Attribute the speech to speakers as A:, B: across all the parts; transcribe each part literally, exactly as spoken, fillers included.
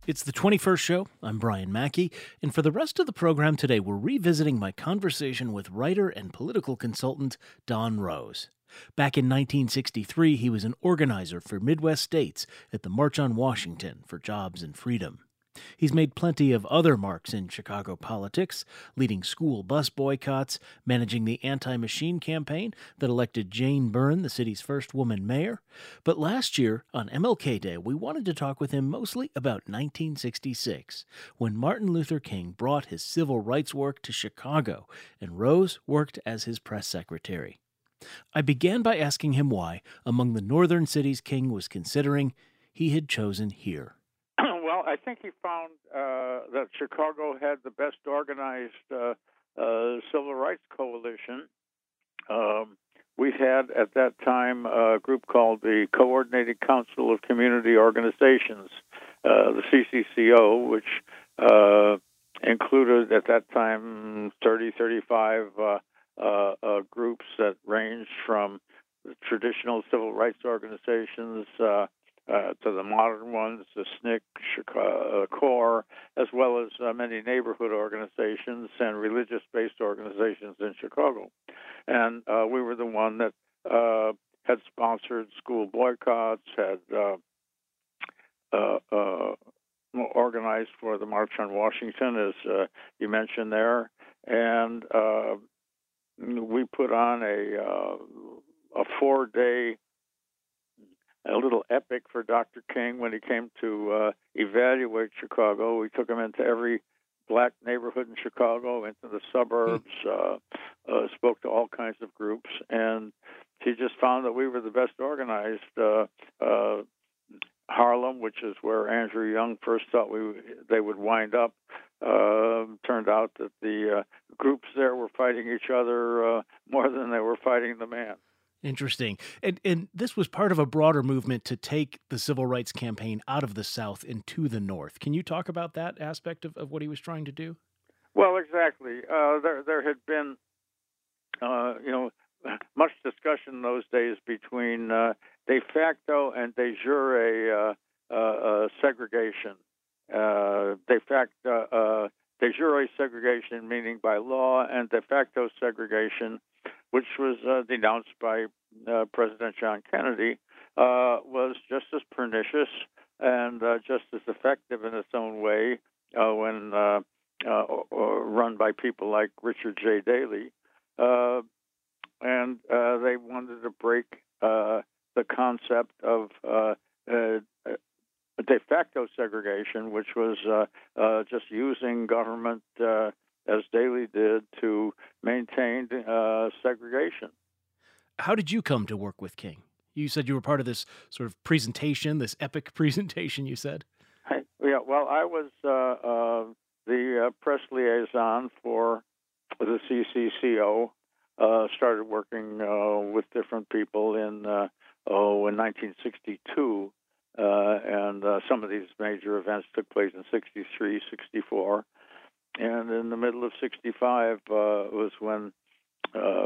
A: It's the twenty-first show. I'm Brian Mackey, and for the rest of the program today, we're revisiting my conversation with writer and political consultant Don Rose. Back in nineteen sixty-three, he was an organizer for Midwest states at the March on Washington for Jobs and Freedom. He's made plenty of other marks in Chicago politics, leading school bus boycotts, managing the anti-machine campaign that elected Jane Byrne the city's first woman mayor. But last year, on M L K Day, we wanted to talk with him mostly about nineteen sixty-six, when Martin Luther King brought his civil rights work to Chicago, and Rose worked as his press secretary. I began by asking him why, among the northern cities King was considering, he had chosen here.
B: Well, I think he found uh, that Chicago had the best organized uh, uh, civil rights coalition. Um, we had at that time a group called the Coordinated Council of Community Organizations, uh, the C C C O, which uh, included at that time thirty, thirty-five uh, uh, uh, groups that ranged from the traditional civil rights organizations uh, Uh, to the modern ones, the S N C C, uh, CORE, as well as uh, many neighborhood organizations and religious-based organizations in Chicago. And uh, we were the one that uh, had sponsored school boycotts, had uh, uh, uh, organized for the March on Washington, as uh, you mentioned there. And uh, we put on a, uh, a four-day a little epic for Doctor King when he came to uh, evaluate Chicago. We took him into every black neighborhood in Chicago, into the suburbs, uh, uh, spoke to all kinds of groups, and he just found that we were the best organized. Uh, uh, Harlem, which is where Andrew Young first thought we they would wind up, uh, turned out that the uh, groups there were fighting each other uh, more than they were fighting the man.
A: Interesting. And and this was part of a broader movement to take the civil rights campaign out of the South into the North. Can you talk about that aspect of, of what he was trying to do?
B: Well, exactly. Uh, there there had been, uh, you know, much discussion in those days between uh, de facto and de jure uh, uh, uh, segregation. Uh, de facto, uh, de jure segregation, meaning by law, and de facto segregation, which was uh, denounced by uh, President John Kennedy, uh, was just as pernicious and uh, just as effective in its own way uh, when uh, uh, run by people like Richard J. Daley. Uh, and uh, they wanted to break uh, the concept of uh, uh, de facto segregation, which was uh, uh, just using government uh, as Daley did, to maintain uh, segregation.
A: How did you come to work with King? You said you were part of this sort of presentation, this epic presentation, you said?
B: Hey, yeah, well, I was uh, uh, the uh, press liaison for the C C C O, uh, started working uh, with different people in, uh, oh, in nineteen sixty-two, uh, and uh, some of these major events took place in sixty-three, sixty-four. And in the middle of sixty-five uh, was when uh,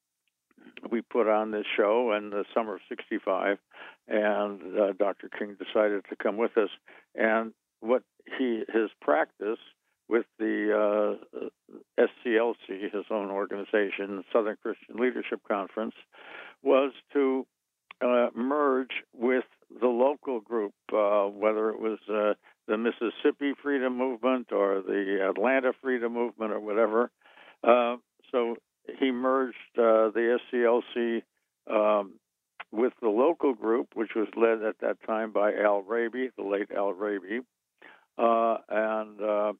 B: we put on this show in the summer of sixty-five, and uh, Doctor King decided to come with us. And what he his practice with the uh, S C L C, his own organization, Southern Christian Leadership Conference, was to uh, merge with the local group, uh, whether it was uh, the Mississippi Freedom Movement or the Atlanta Freedom Movement or whatever. Uh, so he merged uh, the S C L C um, with the local group, which was led at that time by Al Raby, the late Al Raby, uh, and uh,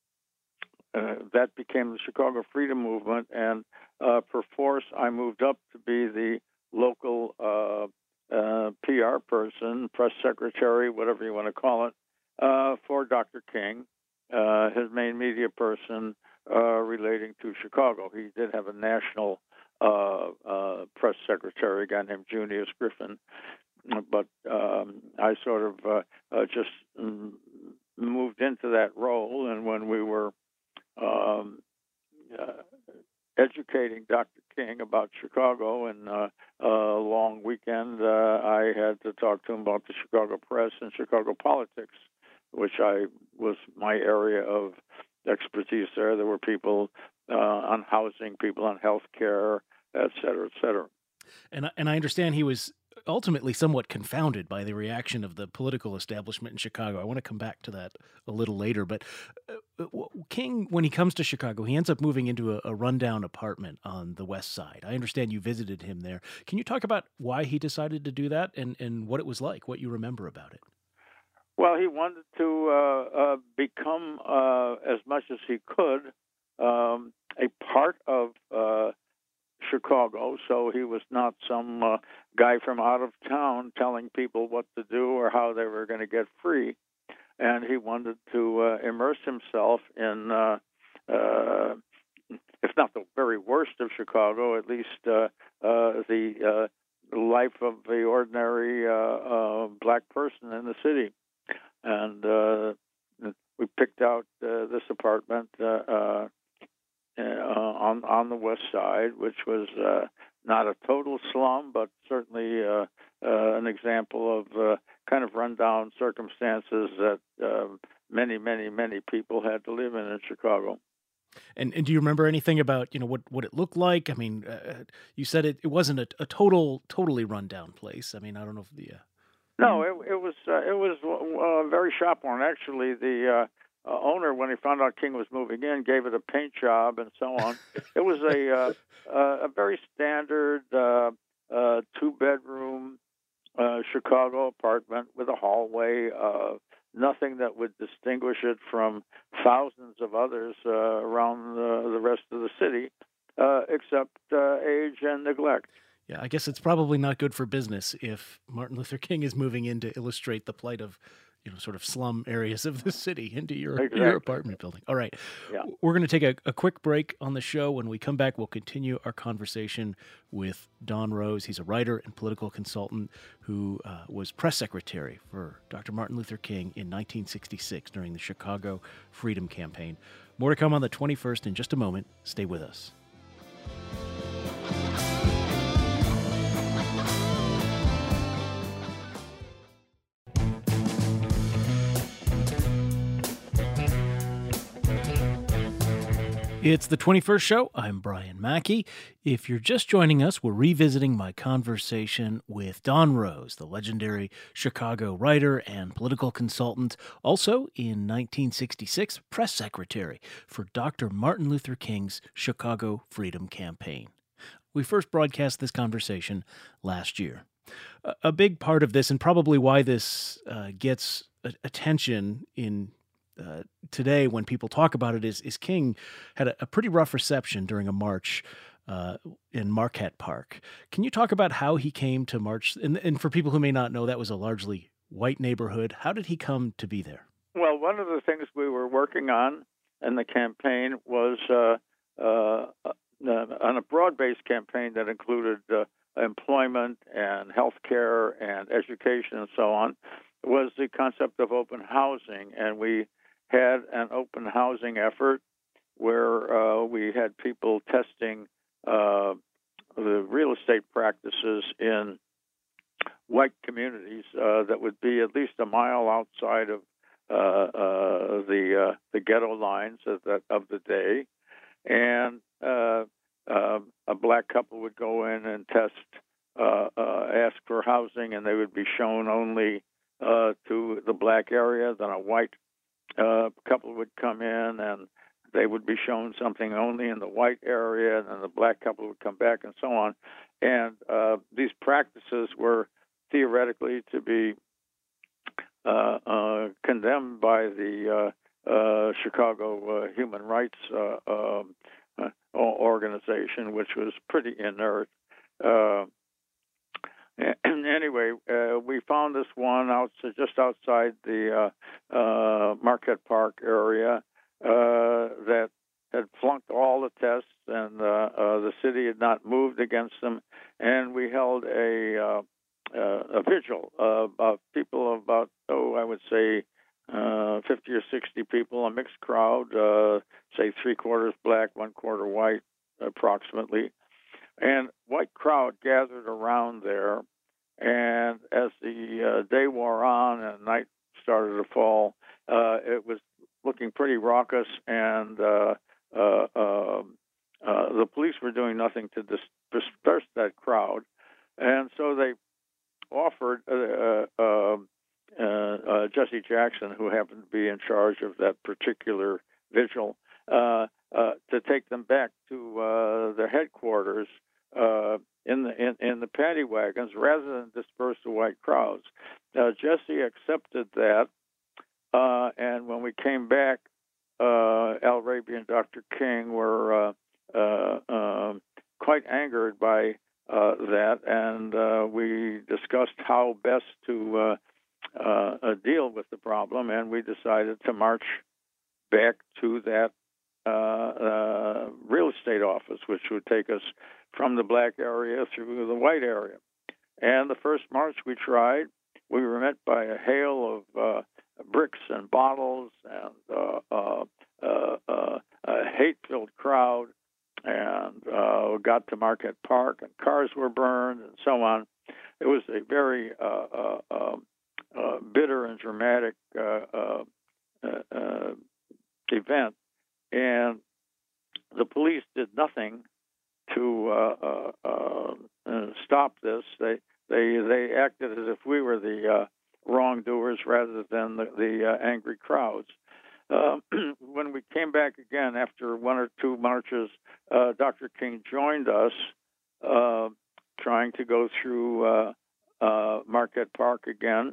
B: uh, that became the Chicago Freedom Movement. And uh, perforce, I moved up to be the local uh, uh, P R person, press secretary, whatever you want to call it, uh, for Doctor King, uh, his main media person uh, relating to Chicago. He did have a national uh, uh, press secretary, a guy named Junius Griffin, but um, I sort of uh, uh, just mm, moved into that role, and when we were um, uh, educating Doctor King about Chicago and uh, a long weekend, uh, I had to talk to him about the Chicago press and Chicago politics. which I was my area of expertise there. There were people uh, on housing, people on health care, et cetera, et cetera.
A: And I- and I understand he was ultimately somewhat confounded by the reaction of the political establishment in Chicago. I want to come back to that a little later. But uh, uh, King, when he comes to Chicago, he ends up moving into a, a rundown apartment on the West Side. I understand you visited him there. Can you talk about why he decided to do that and, and what it was like, what you remember about it?
B: Well, he wanted to uh, uh, become, uh, as much as he could, um, a part of uh, Chicago, so he was not some uh, guy from out of town telling people what to do or how they were going to get free. And he wanted to uh, immerse himself in, uh, uh, if not the very worst of Chicago, at least uh, uh, the uh, life of the ordinary uh, uh, black person in the city. And uh, we picked out uh, this apartment uh, uh, Uh, on on the West Side, which was uh, not a total slum, but certainly uh, uh, an example of uh, kind of rundown circumstances that uh, many, many, many people had to live in in Chicago.
A: And and do you remember anything about, you know, what, what it looked like? I mean, uh, you said it, it wasn't a, a total totally rundown place. I mean, I don't know if the uh...
B: No, it, it was uh, it was uh, very sharp-worn. Actually, the uh, uh, owner, when he found out King was moving in, gave it a paint job and so on. It was a uh, uh, a very standard uh, uh, two-bedroom uh, Chicago apartment with a hallway. Uh, nothing that would distinguish it from thousands of others uh, around the, the rest of the city, uh, except uh, age and neglect.
A: Yeah, I guess it's probably not good for business if Martin Luther King is moving in to illustrate the plight of, you know, sort of slum areas of the city into your,
B: Exactly.
A: your apartment building. All right.
B: Yeah.
A: We're going to take a, a quick break on the show. When we come back, we'll continue our conversation with Don Rose. He's a writer and political consultant who uh, was press secretary for Doctor Martin Luther King in nineteen sixty-six during the Chicago Freedom Campaign. More to come on the twenty-first in just a moment. Stay with us. It's the twenty-first show. I'm Brian Mackey. If you're just joining us, we're revisiting my conversation with Don Rose, the legendary Chicago writer and political consultant, also in nineteen sixty-six press secretary for Doctor Martin Luther King's Chicago Freedom Campaign. We first broadcast this conversation last year. A, a big part of this, and probably why this uh, gets a- attention in Uh, today, when people talk about it, is, is King had a, a pretty rough reception during a march uh, in Marquette Park. Can you talk about how he came to march? And, and for people who may not know, that was a largely white neighborhood. How did he come to be there?
B: Well, one of the things we were working on in the campaign was uh, uh, uh, on a broad-based campaign that included uh, employment and health care and education and so on, was the concept of open housing. And we had an open housing effort where uh, we had people testing uh, the real estate practices in white communities uh, that would be at least a mile outside of uh, uh, the uh, the ghetto lines of the, of the day, and uh, uh, a black couple would go in and test, uh, uh, ask for housing, and they would be shown only uh, to the black area. Then a white uh, couple would come in and they would be shown something only in the white area, and then the black couple would come back, and so on. And uh, these practices were theoretically to be uh, uh, condemned by the uh, uh, Chicago uh, Human Rights uh, uh, organization, which was pretty inert. Uh, And anyway, uh, we found this one out just outside the uh, uh, Marquette Park area uh, that had flunked all the tests, and uh, uh, the city had not moved against them. And we held a uh, uh, a vigil uh, of people, about oh, I would say uh, fifty or sixty people, a mixed crowd, uh, say three quarters black, one quarter white, approximately. And white crowd gathered around there, and as the uh, day wore on and night started to fall, uh, it was looking pretty raucous, and uh, uh, uh, uh, the police were doing nothing to dis- disperse that crowd. And so they offered uh, uh, uh, uh, Jesse Jackson, who happened to be in charge of that particular vigil, uh, uh, to take them back to uh, their headquarters uh, in the in, in the paddy wagons rather than disperse the white crowds. Uh, Jesse accepted that, uh, and when we came back, uh, Al Raby and Doctor King were uh, uh, uh, quite angered by uh, that, and uh, we discussed how best to uh, uh, uh, deal with the problem, and we decided to march back to that uh, uh, real estate office, which would take us from the black area through the white area. And the first march we tried, we were met by a hail of uh, bricks and bottles and uh, uh, uh, uh, a hate-filled crowd, and uh, got to Marquette Park, and cars were burned, and so on. It was a very uh, uh, uh, uh, bitter and dramatic uh, uh, uh, event, and the police did nothing to uh, uh, uh, stop this. They they they acted as if we were the uh, wrongdoers rather than the, the uh, angry crowds. Uh, when we came back again after one or two marches, uh, Doctor King joined us, uh, trying to go through uh, uh, Marquette Park again,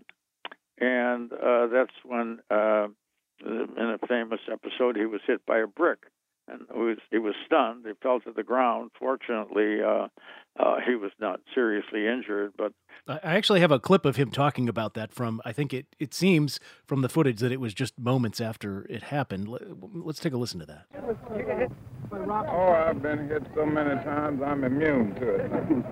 B: and uh, that's when, uh, in a famous episode, he was hit by a brick, and he was, he was stunned. He fell to the ground. Fortunately, uh, uh, he was not seriously injured, but
A: I actually have a clip of him talking about that from, I think it, it seems from the footage that it was just moments after it happened. Let's take a listen to that.
C: Oh, I've been hit so many times, I'm immune to it.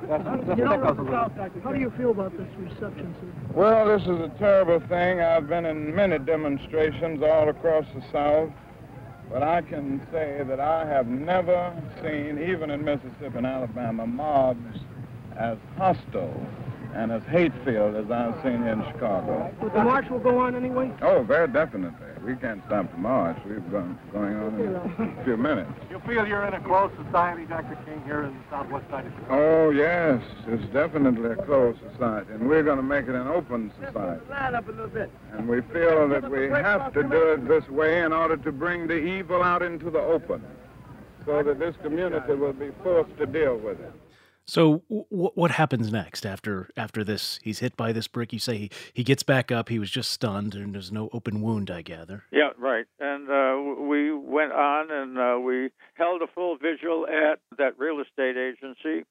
D: You know, how do you feel about this reception, sir?
C: Well, this is a terrible thing. I've been in many demonstrations all across the South, but I can say that I have never seen, even in Mississippi and Alabama, mobs as hostile and as hate-filled as I've seen here in Chicago.
D: But the march will go on anyway?
C: Oh, very definitely. We can't stop the march. We've gone going on in a few minutes.
E: You feel you're in a close society, Doctor King, here in the southwest side of Chicago?
C: Oh, yes. It's definitely a closed society, and we're going to make it an open society.
D: Line up a little bit.
C: And we feel that we have to do it this way in order to bring the evil out into the open, so that this community will be forced to deal with it.
A: So w- what happens next after after this? He's hit by this brick. You say he, he gets back up. He was just stunned, and there's no open wound, I gather.
B: Yeah, right. And uh, we went on, and uh, we held a full vigil at that real estate agency,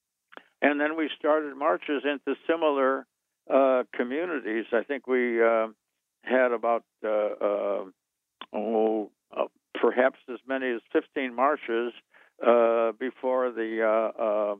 B: and then we started marches into similar uh, communities. I think we uh, had about uh, uh, oh, uh, perhaps as many as fifteen marches uh, before the uh, uh,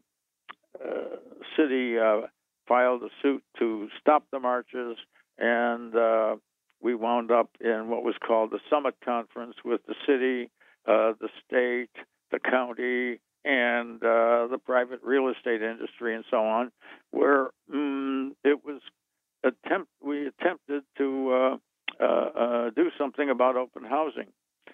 B: Uh, city uh, filed a suit to stop the marches, and uh, we wound up in what was called the Summit Conference with the city, uh, the state, the county, and uh, the private real estate industry, and so on, where um, it was attempt we attempted to uh, uh, uh, do something about open housing,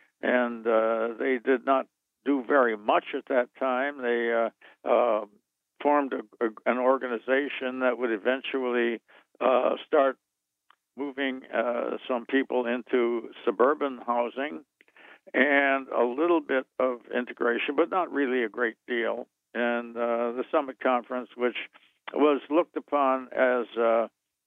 B: and uh, they did not do very much at that time. They uh, uh, formed a, a, an organization that would eventually uh, start moving uh, some people into suburban housing and a little bit of integration, but not really a great deal. And uh, the Summit Conference, which was looked upon as, uh,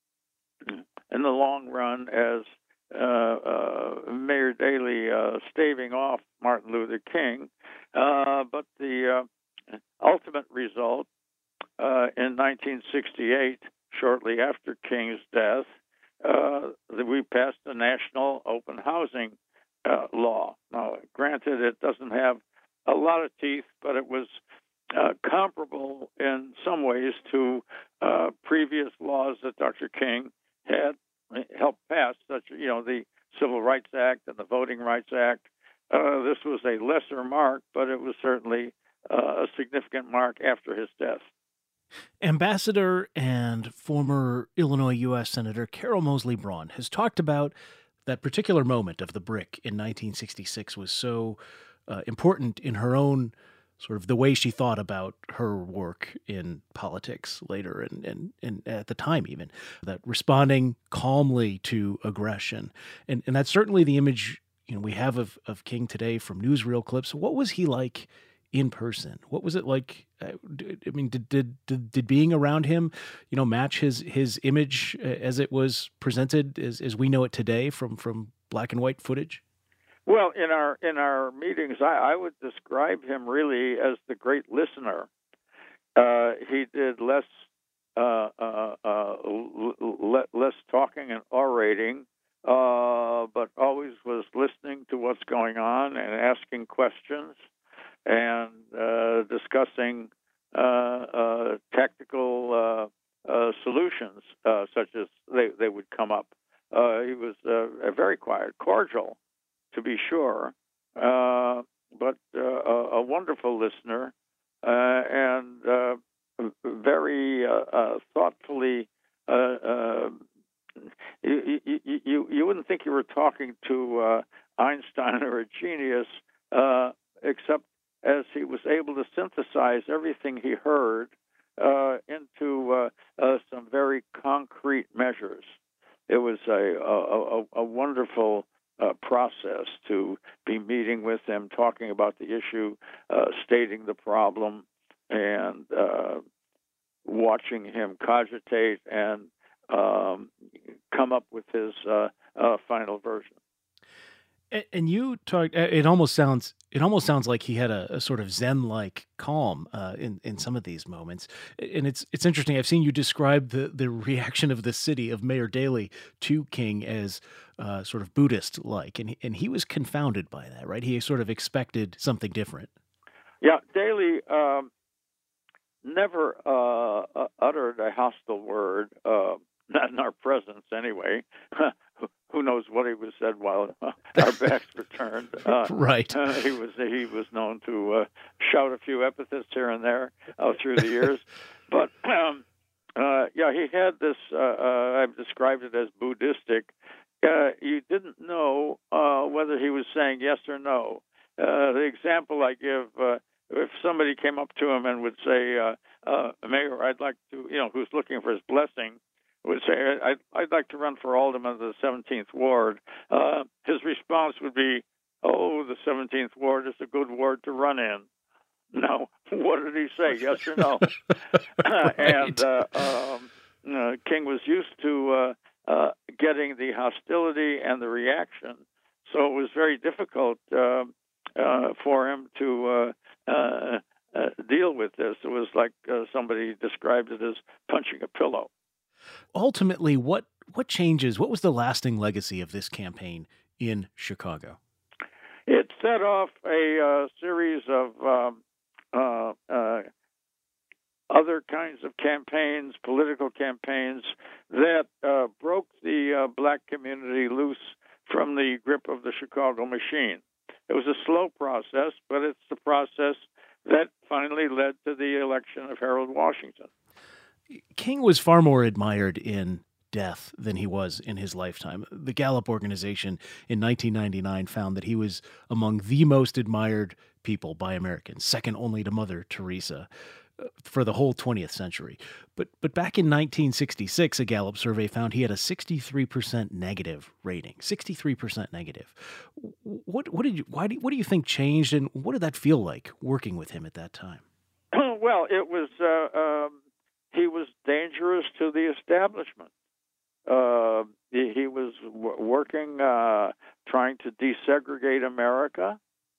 B: in the long run, as uh, uh, Mayor Daley uh, staving off Martin Luther King, uh, but the uh, ultimate result Uh, in nineteen sixty-eight, shortly after King's death, uh, we passed the National Open Housing uh, Law. Now, granted, it doesn't have a lot of teeth, but it was uh, comparable in some ways to uh, previous laws that Doctor King had helped pass, such you know the Civil Rights Act and the Voting Rights Act. Uh, this was a lesser mark, but it was certainly uh, a significant mark after his death.
A: Ambassador and former Illinois U S Senator Carol Moseley Braun has talked about that particular moment of the brick in nineteen sixty-six was so uh, important in her own sort of the way she thought about her work in politics later and, and, and at the time even, that responding calmly to aggression. And, and that's certainly the image, you know, we have of, of King today from newsreel clips. What was he like in person? What was it like? I mean, did, did, did, did being around him, you know, match his, his image as it was presented as, as we know it today from, from black and white footage?
B: Well, in our in our meetings, I, I would describe him really as the great listener. Uh, he did less uh, uh, uh, l- less talking and orating, uh, but always was listening to what's going on and asking questions and uh, discussing uh, uh, tactical uh, uh, solutions, uh, such as they, they would come up. Uh, he was uh, very quiet, cordial, to be sure, uh, but uh, a, a wonderful listener uh, and uh, very uh, uh, thoughtfully. Uh, uh, you, you, you, you wouldn't think you were talking to uh, Einstein or a genius, uh, except as he was able to synthesize everything he heard uh, into uh, uh, some very concrete measures. It was a, a, a, a wonderful Uh, process to be meeting with him, talking about the issue, uh, stating the problem, and uh, watching him cogitate and um, come up with his uh, uh, final version.
A: And, and you talked. It almost sounds. It almost sounds like he had a, a sort of Zen-like calm uh, in in some of these moments. And it's it's interesting. I've seen you describe the the reaction of the city of Mayor Daley to King as uh, sort of Buddhist-like, and he, and he was confounded by that, right? He sort of expected something different.
B: Yeah, Daley um, never uh, uttered a hostile word, uh, not in our presence anyway. Who knows what he was said while uh, our backs were turned? Uh,
A: right.
B: Uh, he was he was known to uh, shout a few epithets here and there uh, through the years, but um, uh, yeah, he had this. Uh, uh, I've described it as Buddhistic. Uh, you didn't know uh, whether he was saying yes or no. Uh, the example I give, uh, if somebody came up to him and would say, uh, uh, "Mayor, I'd like to," you know, who's looking for his blessing, would say, I'd, I'd like to run for alderman of the seventeenth Ward. Uh, his response would be, oh, the seventeenth Ward is a good ward to run in. No, what did he say, yes or no?
A: Right.
B: And uh, um, uh, King was used to uh, uh, getting the hostility and the reaction, so it was very difficult uh, uh, for him to uh, uh, uh, deal with this. It was like uh, somebody described it as punching a pillow.
A: Ultimately, what what changes? What was the lasting legacy of this campaign in Chicago?
B: It set off a uh, series of um, uh, uh, other kinds of campaigns, political campaigns, that uh, broke the uh, black community loose from the grip of the Chicago machine. It was a slow process, but it's the process that finally led to the election of Harold Washington.
A: King was far more admired in death than he was in his lifetime. The Gallup organization in nineteen ninety-nine found that he was among the most admired people by Americans, second only to Mother Teresa, for the whole twentieth century. But but back in nineteen sixty-six, a Gallup survey found he had a sixty-three percent negative rating. sixty-three percent negative. What what did you why do, what do you think changed, and what did that feel like working with him at that time?
B: Well, it was uh, um, he was dangerous to the establishment. Uh, he, he was w- working, uh, trying to desegregate America,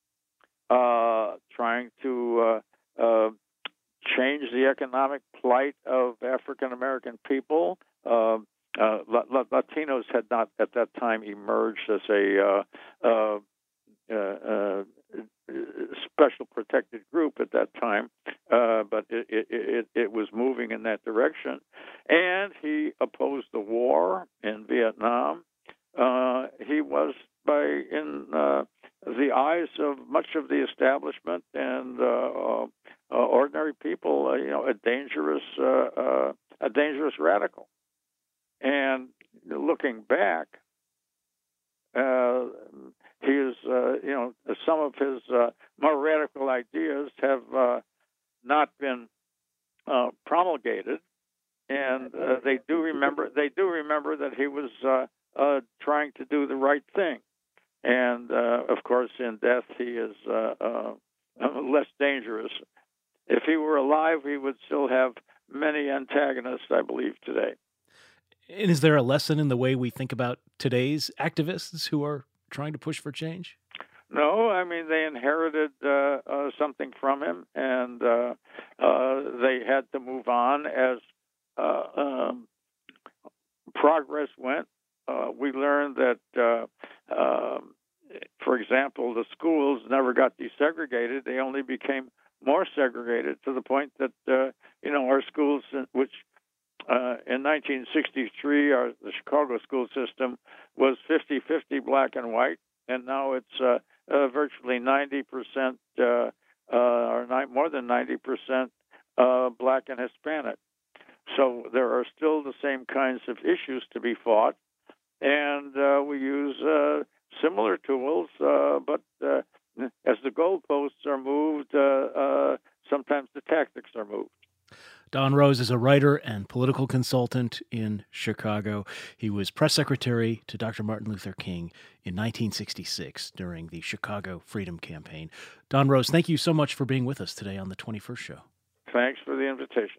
B: uh, trying to uh, uh, change the economic plight of African American people. Uh, uh, La- Latinos had not at that time emerged as a uh, uh, uh, uh, special protected group at that time, uh, but it, it, it, it was moving in that direction. And he opposed the war in Vietnam. Uh, he was, by in uh, the eyes of much of the establishment and uh, uh, ordinary people, uh, you know, a dangerous, uh, uh, a dangerous radical. And looking back, uh, he is, uh, you know, some of his uh, more radical ideas have uh, not been uh, promulgated, and uh, they do remember they do remember that he was uh, uh, trying to do the right thing, and uh, of course, in death, he is uh, uh, less dangerous. If he were alive, he would still have many antagonists, I believe, today.
A: And is there a lesson in the way we think about today's activists who are trying to push for change?
B: No, I mean, they inherited uh, uh, something from him, and uh, uh, they had to move on as uh, um, progress went. Uh, we learned that, uh, uh, for example, the schools never got desegregated. They only became more segregated to the point that, uh, you know, our schools, which uh, in nineteen sixty-three, our, the Chicago school system was fifty-fifty black and white, and now it's uh, uh, virtually ninety percent, uh, uh, or ni- more than ninety percent uh, black and Hispanic. So there are still the same kinds of issues to be fought, and uh, we use uh, similar tools, uh, but uh, as the goalposts are moved, uh, uh, sometimes the tactics are moved.
A: Don Rose is a writer and political consultant in Chicago. He was press secretary to Doctor Martin Luther King in nineteen sixty-six during the Chicago Freedom Campaign. Don Rose, thank you so much for being with us today on the twenty-first Show.
B: Thanks for the invitation.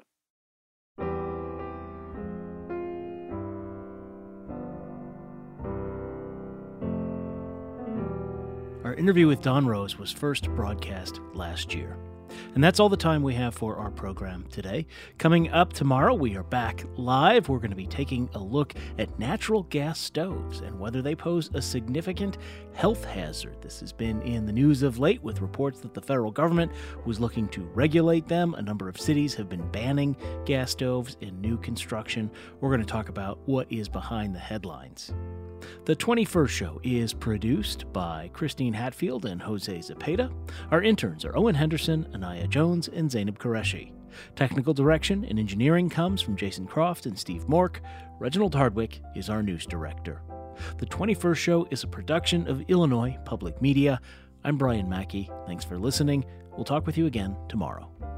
A: Our interview with Don Rose was first broadcast last year. And that's all the time we have for our program today. Coming up tomorrow, we are back live. We're going to be taking a look at natural gas stoves and whether they pose a significant health hazard. This has been in the news of late with reports that the federal government was looking to regulate them. A number of cities have been banning gas stoves in new construction. We're going to talk about what is behind the headlines. The twenty-first Show is produced by Christine Hatfield and Jose Zepeda. Our interns are Owen Henderson, Anaya Jones, and Zainab Qureshi. Technical direction and engineering comes from Jason Croft and Steve Mork. Reginald Hardwick is our news director. The twenty-first Show is a production of Illinois Public Media. I'm Brian Mackey. Thanks for listening. We'll talk with you again tomorrow.